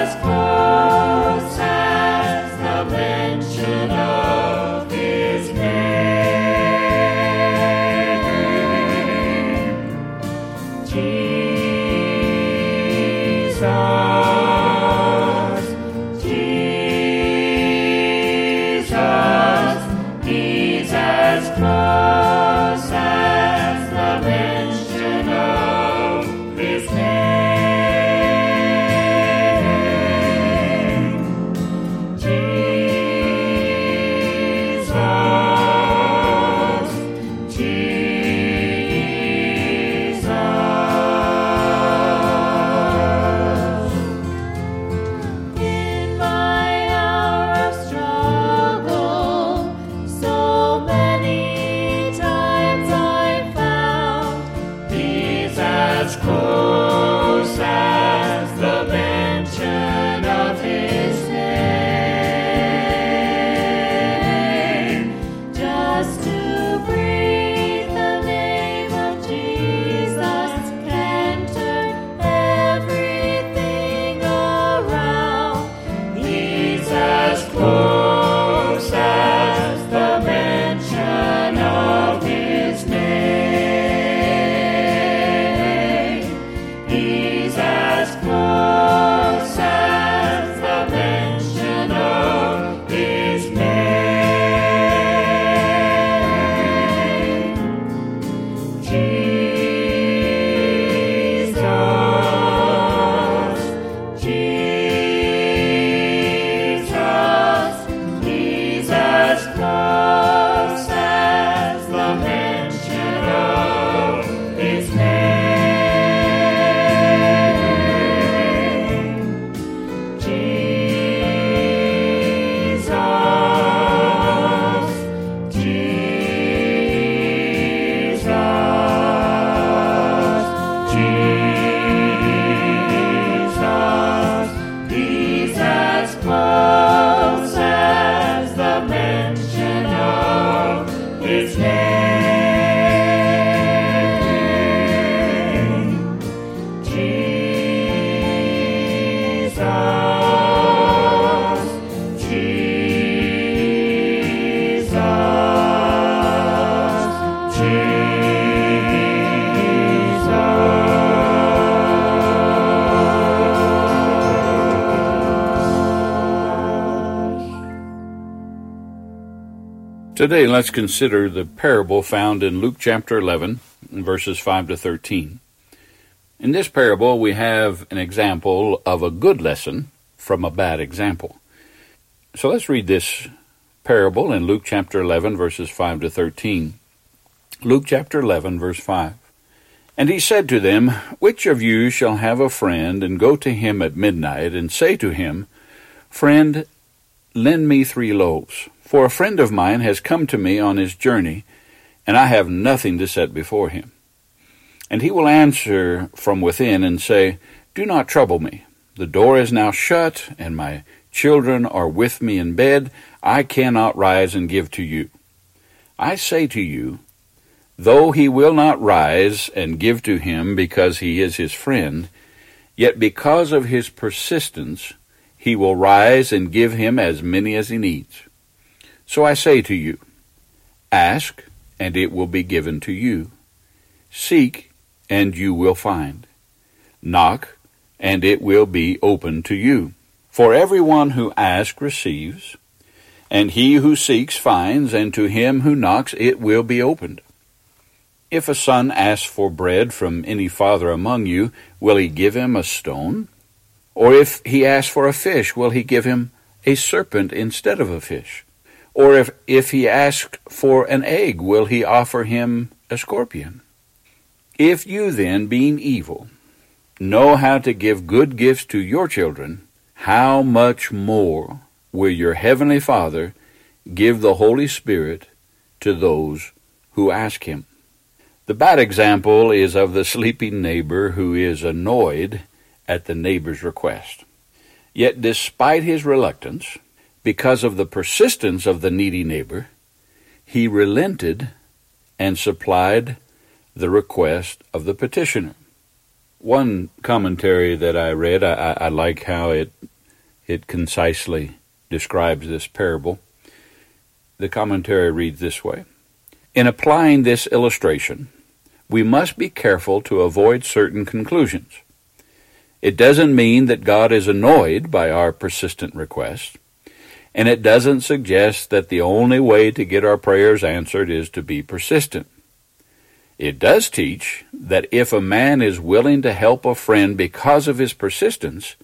Today, let's consider the parable found in Luke chapter 11, verses 5 to 13. In this parable, we have an example of a good lesson from a bad example. So let's read this parable in Luke chapter 11, verses 5 to 13. Luke chapter 11, verse 5. And he said to them, Which of you shall have a friend, and go to him at midnight, and say to him, Friend, lend me 3 loaves, for a friend of mine has come to me on his journey, and I have nothing to set before him. And he will answer from within and say, Do not trouble me. The door is now shut, and my children are with me in bed. I cannot rise and give to you. I say to you, though he will not rise and give to him because he is his friend, yet because of his persistence, he will rise and give him as many as he needs. So I say to you, ask, and it will be given to you. Seek, and you will find. Knock, and it will be opened to you. For everyone who asks receives, and he who seeks finds, and to him who knocks it will be opened. If a son asks for bread from any father among you, will he give him a stone? Or if he asks for a fish, will he give him a serpent instead of a fish? Or if he asks for an egg, will he offer him a scorpion? If you then, being evil, know how to give good gifts to your children, how much more will your heavenly Father give the Holy Spirit to those who ask him? The bad example is of the sleeping neighbor who is annoyed at the neighbor's request. Yet despite his reluctance, because of the persistence of the needy neighbor, he relented and supplied the request of the petitioner. One commentary that I read, I like how it It concisely describes this parable. The commentary reads this way: in applying this illustration, we must be careful to avoid certain conclusions. It doesn't mean that God is annoyed by our persistent requests, and it doesn't suggest that the only way to get our prayers answered is to be persistent. It does teach that if a man is willing to help a friend because of his persistence,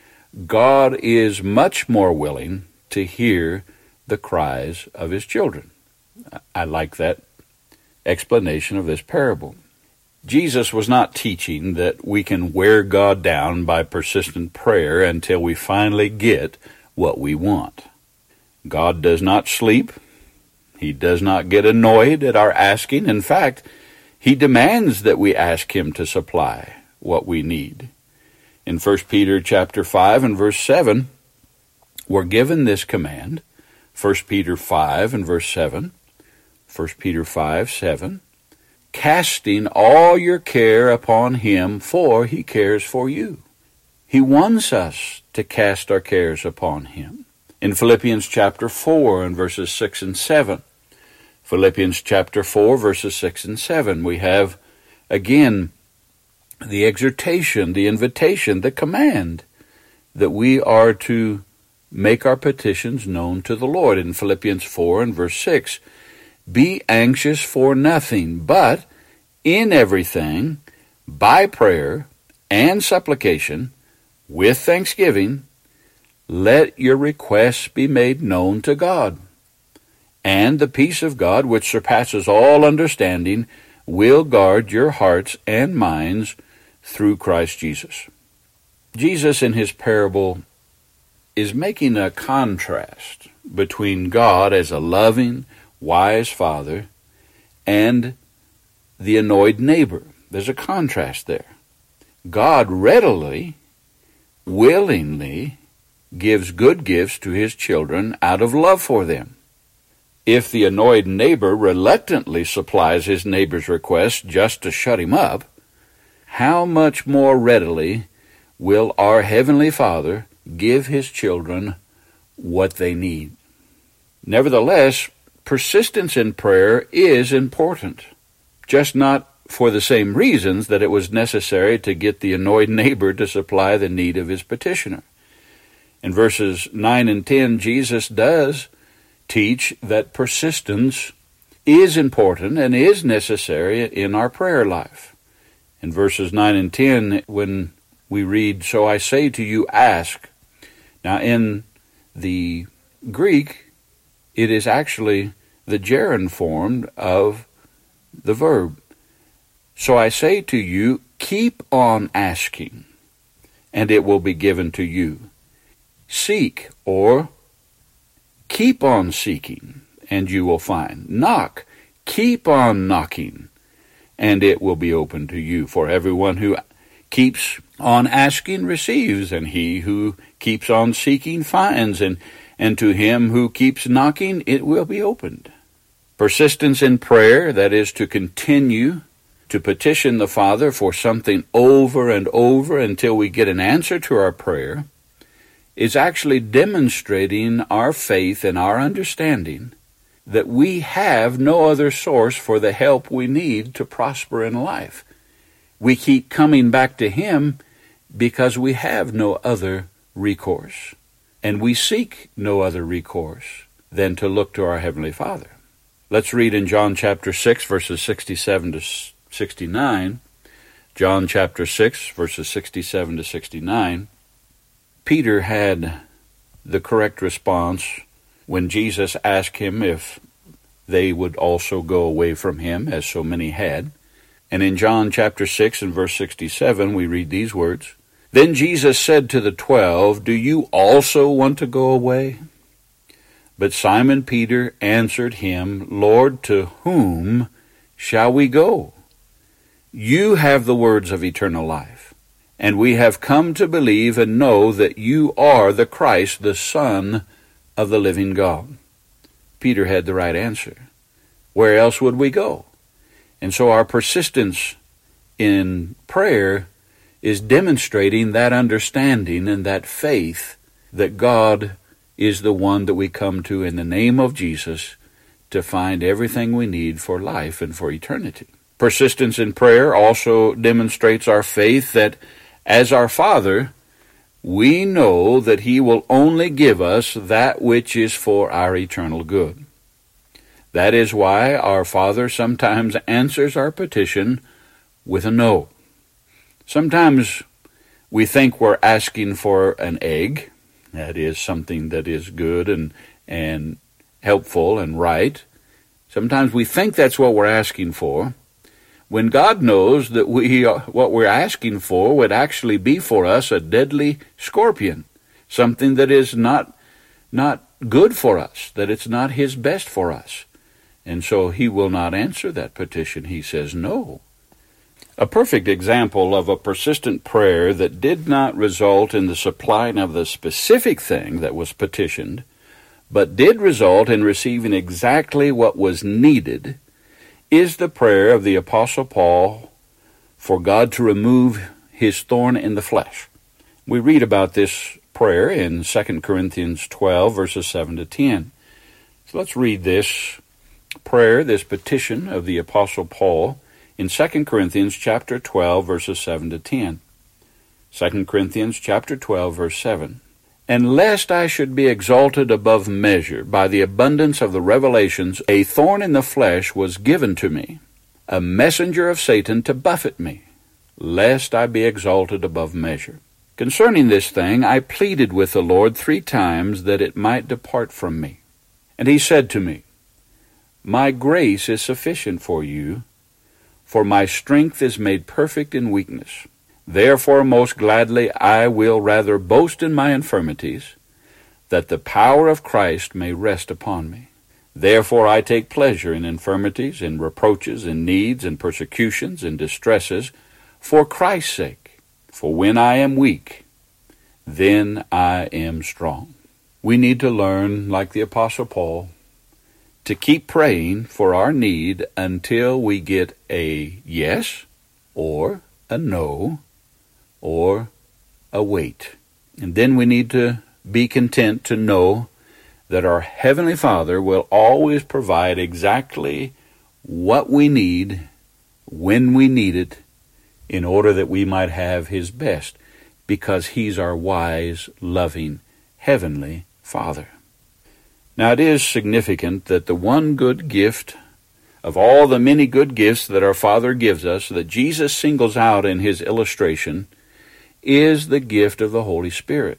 God is much more willing to hear the cries of his children. I like that explanation of this parable. Jesus was not teaching that we can wear God down by persistent prayer until we finally get what we want. God does not sleep. He does not get annoyed at our asking. In fact, he demands that we ask him to supply what we need. In 1 Peter chapter 5 and verse 7, we're given this command. 1 Peter 5 and verse 7. 1 Peter 5, 7. Casting all your care upon him, for he cares for you. He wants us to cast our cares upon him. In Philippians chapter 4 and verses 6 and 7, Philippians chapter 4 verses 6 and 7, we have again the exhortation, the invitation, the command that we are to make our petitions known to the Lord. In Philippians 4 and verse 6, be anxious for nothing, but in everything, by prayer and supplication, with thanksgiving, let your requests be made known to God. And the peace of God, which surpasses all understanding, will guard your hearts and minds through Christ Jesus. Jesus in his parable is making a contrast between God as a loving, wise father and the annoyed neighbor. There's a contrast there. God readily, willingly gives good gifts to his children out of love for them. If the annoyed neighbor reluctantly supplies his neighbor's request just to shut him up, how much more readily will our Heavenly Father give his children what they need? Nevertheless, persistence in prayer is important, just not for the same reasons that it was necessary to get the annoyed neighbor to supply the need of his petitioner. In verses 9 and 10, Jesus does teach that persistence is important and is necessary in our prayer life. In verses 9 and 10, when we read, so I say to you, ask. Now in the Greek, it is actually the gerund form of the verb. So I say to you, keep on asking, and it will be given to you. Seek, or keep on seeking, and you will find. Knock, keep on knocking, and it will be open to you. For everyone who keeps on asking receives, and he who keeps on seeking finds, and to him who keeps knocking it will be opened. Persistence in prayer, that is to continue to petition the Father for something over and over until we get an answer to our prayer, is actually demonstrating our faith and our understanding that we have no other source for the help we need to prosper in life. We keep coming back to him because we have no other recourse, and we seek no other recourse than to look to our Heavenly Father. Let's read in John chapter 6, verses 67 to 69. John chapter 6, verses 67 to 69. Peter had the correct response when Jesus asked him if they would also go away from him, as so many had. And in John chapter 6 and verse 67, we read these words, Then Jesus said to the 12, Do you also want to go away? But Simon Peter answered him, Lord, to whom shall we go? You have the words of eternal life, and we have come to believe and know that you are the Christ, the Son of the living God. Peter had the right answer. Where else would we go? And so our persistence in prayer is demonstrating that understanding and that faith that God is the one that we come to in the name of Jesus to find everything we need for life and for eternity. Persistence in prayer also demonstrates our faith that as our Father, we know that He will only give us that which is for our eternal good. That is why our Father sometimes answers our petition with a no. Sometimes we think we're asking for an egg, that is something that is good and helpful and right. Sometimes we think that's what we're asking for, when God knows that what we're asking for would actually be for us a deadly scorpion, something that is not good for us, that it's not His best for us. And so He will not answer that petition. He says no. A perfect example of a persistent prayer that did not result in the supplying of the specific thing that was petitioned, but did result in receiving exactly what was needed, is the prayer of the Apostle Paul for God to remove his thorn in the flesh. We read about this prayer in 2 Corinthians 12, verses 7 to 10. So let's read this prayer, this petition of the Apostle Paul in 2 Corinthians chapter 12, verses 7 to 10. 2 Corinthians chapter 12, verse 7. And lest I should be exalted above measure by the abundance of the revelations, a thorn in the flesh was given to me, a messenger of Satan to buffet me, lest I be exalted above measure. Concerning this thing I pleaded with the Lord 3 times that it might depart from me. And He said to me, My grace is sufficient for you, for my strength is made perfect in weakness. Therefore most gladly I will rather boast in my infirmities, that the power of Christ may rest upon me. Therefore I take pleasure in infirmities, in reproaches, in needs, in persecutions, in distresses, for Christ's sake. For when I am weak, then I am strong. We need to learn, like the Apostle Paul, to keep praying for our need until we get a yes or a no or a wait. And then we need to be content to know that our Heavenly Father will always provide exactly what we need when we need it in order that we might have His best, because He's our wise, loving, Heavenly Father. Now it is significant that the one good gift of all the many good gifts that our Father gives us, that Jesus singles out in His illustration, is the gift of the Holy Spirit.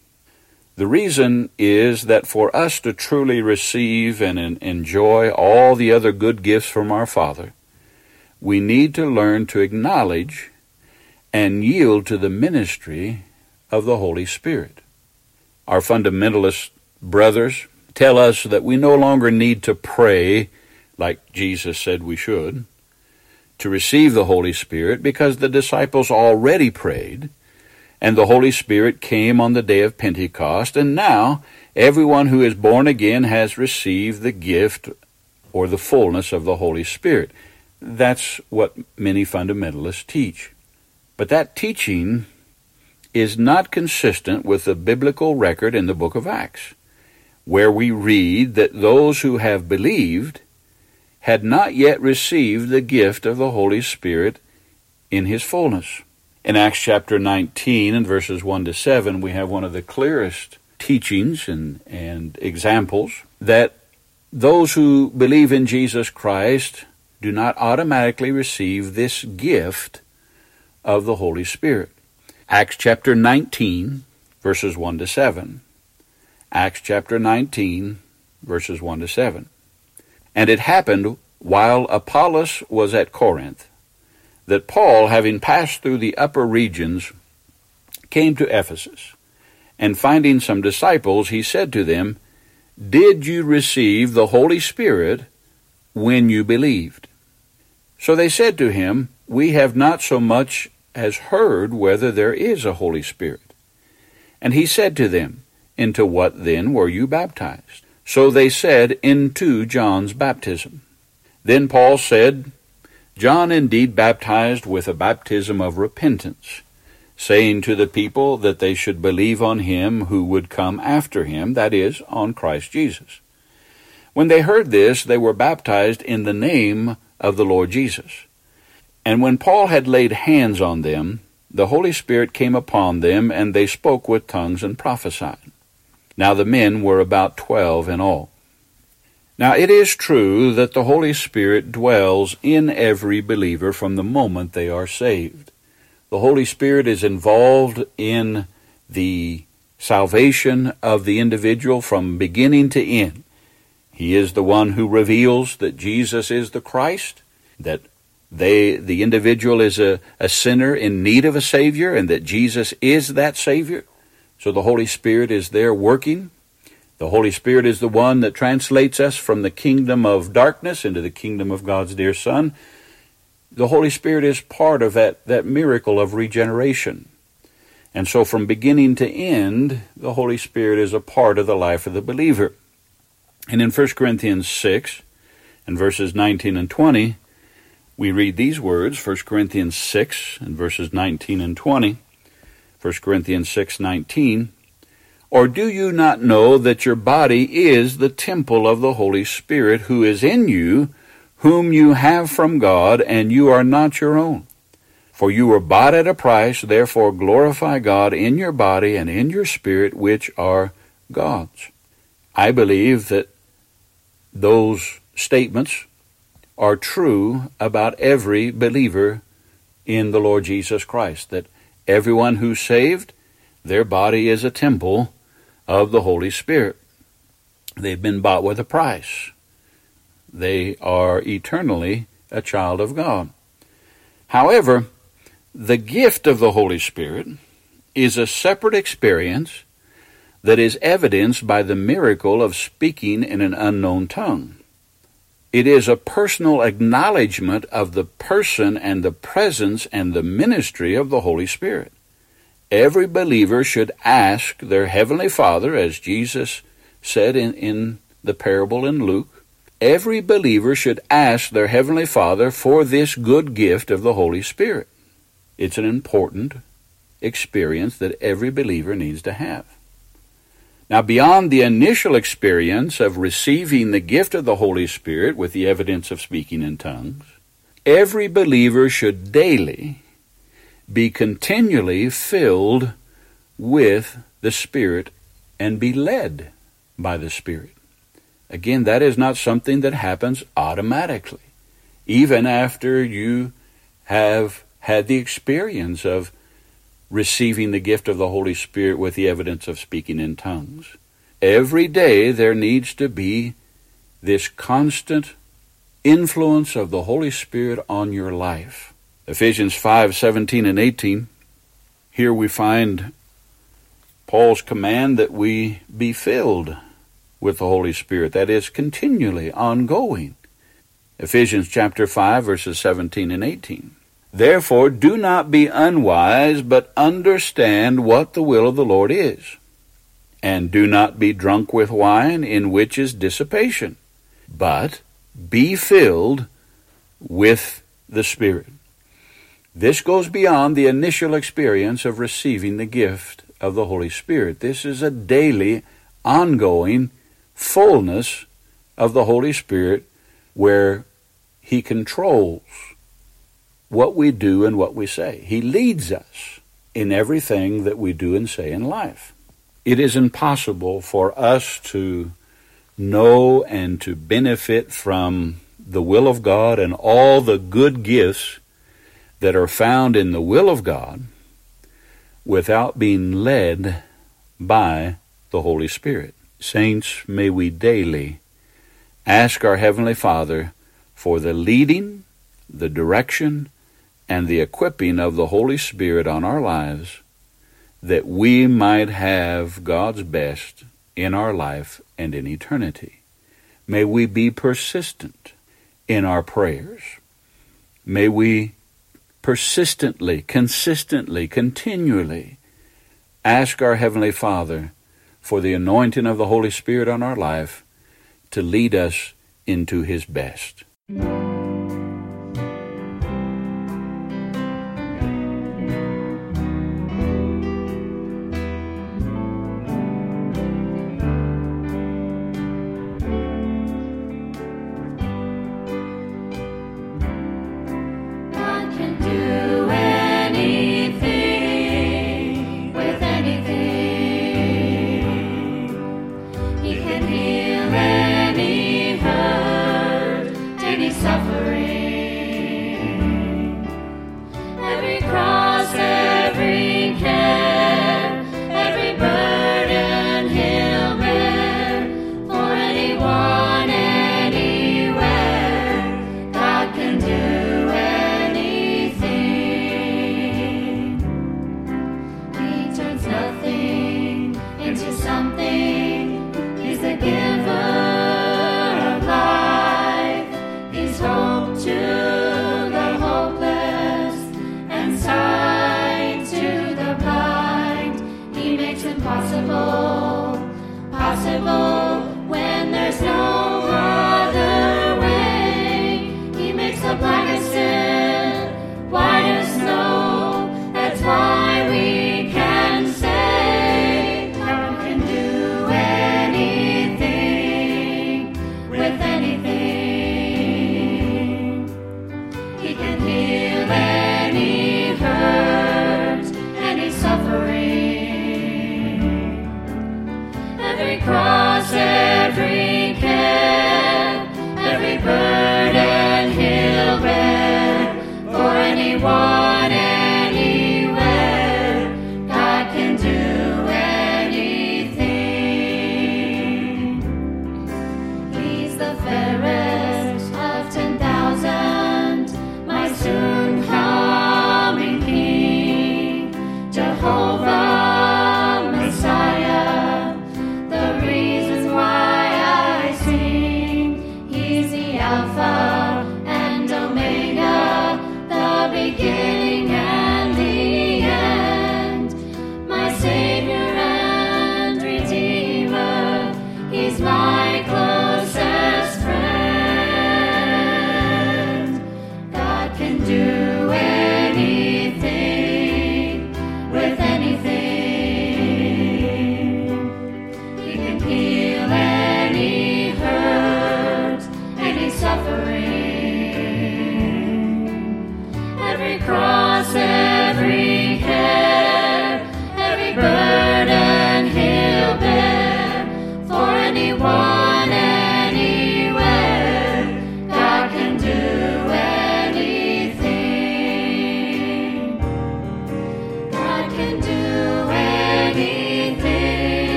The reason is that for us to truly receive and enjoy all the other good gifts from our Father, we need to learn to acknowledge and yield to the ministry of the Holy Spirit. Our fundamentalist brothers tell us that we no longer need to pray like Jesus said we should to receive the Holy Spirit, because the disciples already prayed, and the Holy Spirit came on the day of Pentecost, and now everyone who is born again has received the gift or the fullness of the Holy Spirit. That's what many fundamentalists teach. But that teaching is not consistent with the biblical record in the book of Acts, where we read that those who have believed had not yet received the gift of the Holy Spirit in His fullness. In Acts chapter 19 and verses 1 to 7, we have one of the clearest teachings and examples that those who believe in Jesus Christ do not automatically receive this gift of the Holy Spirit. Acts chapter 19, verses 1 to 7. Acts chapter 19, verses 1 to 7. And it happened, while Apollos was at Corinth, that Paul, having passed through the upper regions, came to Ephesus. And finding some disciples, he said to them, Did you receive the Holy Spirit when you believed? So they said to him, We have not so much as heard whether there is a Holy Spirit. And he said to them, Into what then were you baptized? So they said, Into John's baptism. Then Paul said, John indeed baptized with a baptism of repentance, saying to the people that they should believe on him who would come after him, that is, on Christ Jesus. When they heard this, they were baptized in the name of the Lord Jesus. And when Paul had laid hands on them, the Holy Spirit came upon them, and they spoke with tongues and prophesied. Now the men were about 12 in all. Now it is true that the Holy Spirit dwells in every believer from the moment they are saved. The Holy Spirit is involved in the salvation of the individual from beginning to end. He is the one who reveals that Jesus is the Christ, that the individual is a sinner in need of a Savior, and that Jesus is that Savior. So the Holy Spirit is there working. The Holy Spirit is the one that translates us from the kingdom of darkness into the kingdom of God's dear Son. The Holy Spirit is part of that miracle of regeneration. And so from beginning to end, the Holy Spirit is a part of the life of the believer. And in 1 Corinthians 6, and verses 19 and 20, we read these words, 1 Corinthians 6, and verses 19 and 20. 1 Corinthians 6:19, or do you not know that your body is the temple of the Holy Spirit who is in you, whom you have from God, and you are not your own? For you were bought at a price, therefore glorify God in your body and in your spirit, which are God's. I believe that those statements are true about every believer in the Lord Jesus Christ, that everyone who's saved, their body is a temple of the Holy Spirit. They've been bought with a price. They are eternally a child of God. However, the gift of the Holy Spirit is a separate experience that is evidenced by the miracle of speaking in an unknown tongue. It is a personal acknowledgement of the person and the presence and the ministry of the Holy Spirit. Every believer should ask their Heavenly Father, as Jesus said in the parable in Luke, every believer should ask their Heavenly Father for this good gift of the Holy Spirit. It's an important experience that every believer needs to have. Now, beyond the initial experience of receiving the gift of the Holy Spirit with the evidence of speaking in tongues, every believer should daily be continually filled with the Spirit and be led by the Spirit. Again, that is not something that happens automatically. Even after you have had the experience of receiving the gift of the Holy Spirit with the evidence of speaking in tongues, every day there needs to be this constant influence of the Holy Spirit on your life. Ephesians 5:17 and 18, here we find Paul's command that we be filled with the Holy Spirit. That is continually, ongoing. Ephesians chapter 5, verses 17 and 18. Therefore, do not be unwise, but understand what the will of the Lord is. And do not be drunk with wine, in which is dissipation, but be filled with the Spirit. This goes beyond the initial experience of receiving the gift of the Holy Spirit. This is a daily, ongoing fullness of the Holy Spirit where He controls what we do and what we say. He leads us in everything that we do and say in life. It is impossible for us to know and to benefit from the will of God and all the good gifts that are found in the will of God without being led by the Holy Spirit. Saints, may we daily ask our Heavenly Father for the leading, the direction, and the equipping of the Holy Spirit on our lives, that we might have God's best in our life and in eternity. May we be persistent in our prayers. May we persistently, consistently, continually ask our Heavenly Father for the anointing of the Holy Spirit on our life to lead us into His best. something. He's the giver of life. He's hope to the hopeless and sight to the blind. He makes it possible when there's no other way. He makes the blackest sin white as snow. That's why we can say God can do anything with anything. He can heal any hurt, any suffering. Every cross, every care, every burden He'll bear for anyone.